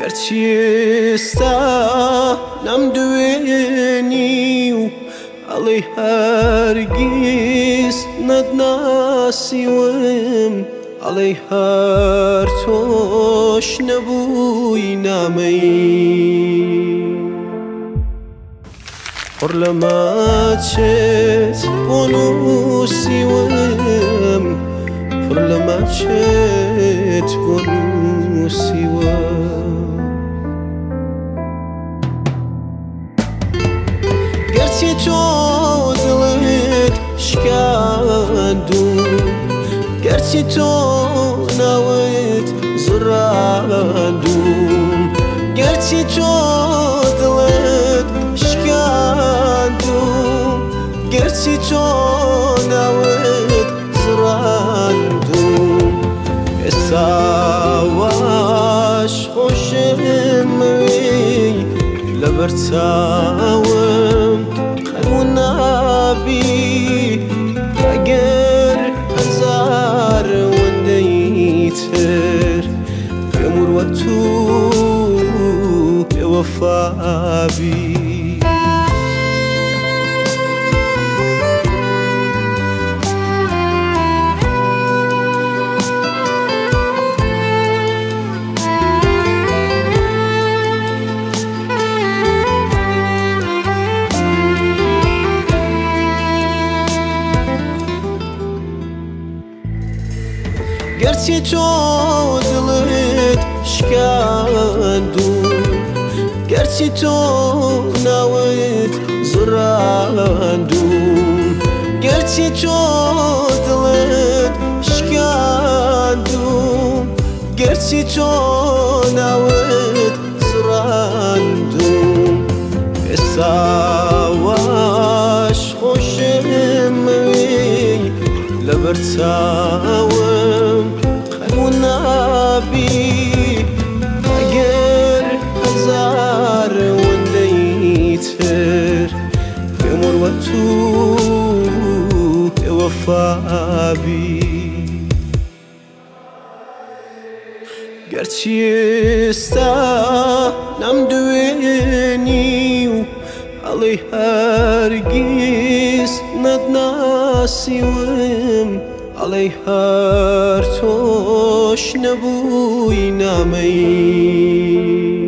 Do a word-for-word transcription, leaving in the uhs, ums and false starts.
گرچی ئێستا نەمدوێنی و ئەڵێی هەرگیز نەتناسیوم ئەڵێی هەر تۆش نەبووی نامەی پڕ لە ماچێت بۆ نووسیوم پڕ لە ماچێت بۆ نووسیوم گەرچی تۆ دڵت شکاندوم گەرچی تۆ ناوت زڕاندوم گەرچی تۆ دڵت شکاندوم گەرچی تۆ ناوت زڕاندوم ئێستا واش خۆشمەوێی لەبەر چاوم قەلوو نابی ئەگەر هەزار وەندەی تر پێم وە توو بێوەفابی گەرچی تۆ دڵت شکاندوم گەرچی تۆ ناوت زڕاندوم گەرچی تۆ دڵت شکاندوم گەرچی تۆ ناوت زڕاندوم ئێستا واش خۆشمەوێی لەبەر چاوم قەلوو نابی ئەگەر هەزار وەندەی تر پێم وە توو بێوەفابی گەرچی ئێستا نەمدوێنی و ئەڵێی هەرگیز نەتناسیوم ئەڵێی هەر تۆش نەبووی نامەی